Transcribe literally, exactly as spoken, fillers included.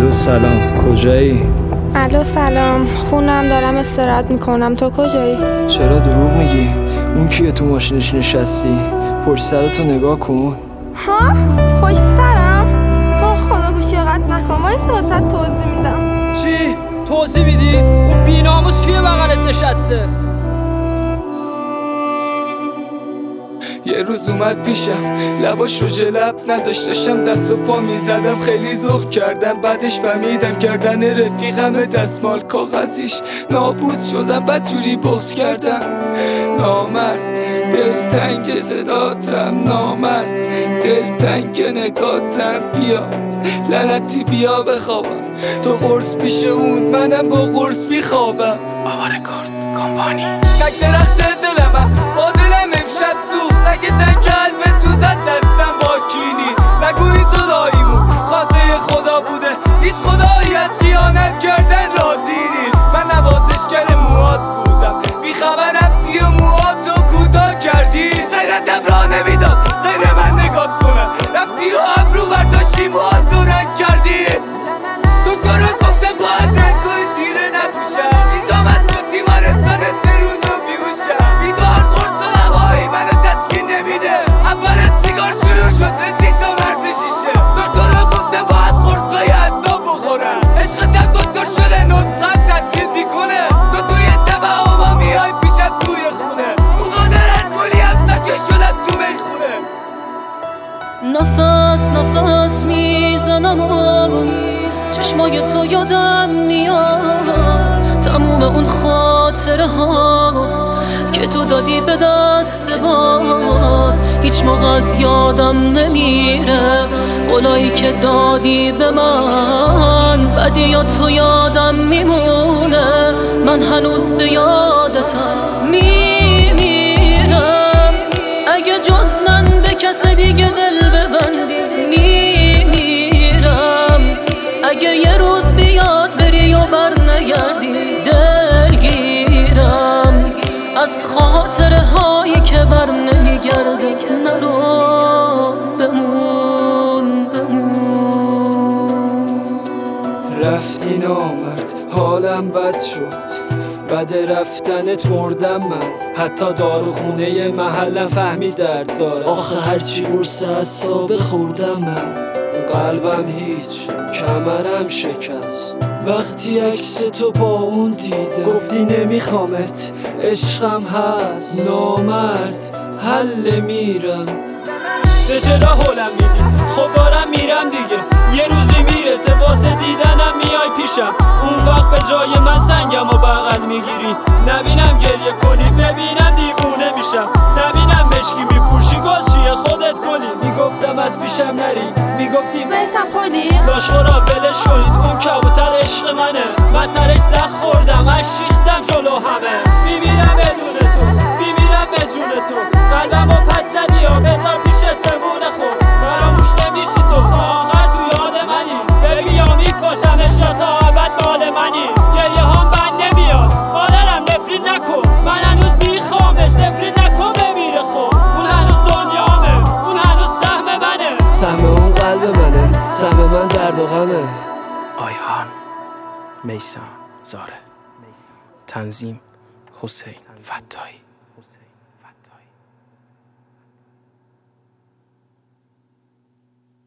الو سلام، کجایی؟ الو سلام، خونم، دارم استراحت میکنم. تو کجایی؟ چرا دروغ میگی؟ اون کیه تو ماشینش نشستی؟ پشت سرتو نگاه کن. ها؟ پشت سرم؟ تو خدا گوشی قطع نکن، وایسا واسه توضیح میدم. چی؟ توضیح میدی؟ اون بیناموس کیه بغلت نشسته؟ یه روز اومد پیشم، لباش رو جلب نداشت، داشتم دست و پا میزدم، خیلی ذوق کردم. بعدش فهمیدم کردن رفیقم دستمال کاغذیش نابود شدم. بعد جوری بغض کردم، نامرد دلتنگ صداتم، نامرد دلتنگ نگاتم. بیا لعنتی بیا بخوابم، تو قرص پیش اون، منم با قرص میخوابم. بابا رکورد کمپانی تک درخت دل من با دلم امشب سوخت. اگه جنگ قلب سوزد دستم باکی نیست. نگو این صداییمون خواسته خدا بوده، هیچ خدایی از خیانت کردن راضی نیست. من نوازشگر موهات بودم، بیخبر رفتی و موهاتو کوتاه کردی. غیرتم راه نمیداد غیر من نگات کنم، رفتی و ابرو برداشتی موهاتو رنگ کردی. دکترها گفتم باید رنگ کنی تیره نپوشم، این زامت تو تیمارستان سه روز رو بیهوشم. این تو هر خورد و هوایی منو تسکین نمیده، اول از سیگار شروع شد رسید تا مرز شیشه. دکترها گفتم باید قرصای اعصاب بخورم، عشقتم دکتر شده نسخم تسویز میکنه. تو توی تبع و ما میای پیشم توی خونه، اون قادر هر کلی هم ساکه شدم تو میخونه. نفس نفس میزنم و چشمای تو یادم میاد، تموم اون خاطره ها که تو دادی به دست باد. هیچ موقع از یادم نمیره قولایی که دادی به من، بدی یا تو یادم میمونه، من هنوز به یادتم میمیرم. اگه جز من به کس دیگه دل ببندی میمیرم. اگه یه روز بیاد بری و بر نگردی دلگیرم. از خاطره هایی که بر نمیگرده نرو، بمون بمون. رفتی نامرد حالم بد شد، بعد رفتنت مردم من. حتی داروخونه محلم فهمی درد داره، آخه هرچی قرص اعصاب خوردم من. قلبم هیچ، کمرم شکست وقتی عکس تو با اون دیده. گفتی نمیخوامت، عشقم هست، نامرد حل میرم. به چرا حولم میدی؟ خب دارم میرم دیگه، یه روزی میرسه واسه دیدنم میای پیشم. اون وقت به جای من سنگم و بغل میگیری، نبینم گریه کنی ببینم دیوونه میشم. نبینم مشکی میپوشی گلشیه خودت کلی. میگفتم از پیشم نری، میگفتی میسم خودی؟ لاشخورا ولش کنید، اون کبوتر عشق منه. من سرش زخ خوردم، از شیختم جلو همه. میمیرم بدون تو، میمیرم به جون تو، قلبمو پس زدی یا بذار پیشت بمونه. خود فراموش نمیشی تو، تا آخر تو یاد منی. بگی یا میکشمش یا تا ابد مال منی. گریه هم بند نمیاد، مادرم نفرین نکن، من هنوز میخوامش. نفرین نکن بمیره خب، اون هنوز دنیامه، اون هنوز سهم منه. سهم اون قلب منه، سهم من درد و غمه. آیهان میثم زاره، تنظیم حسین فتاحی.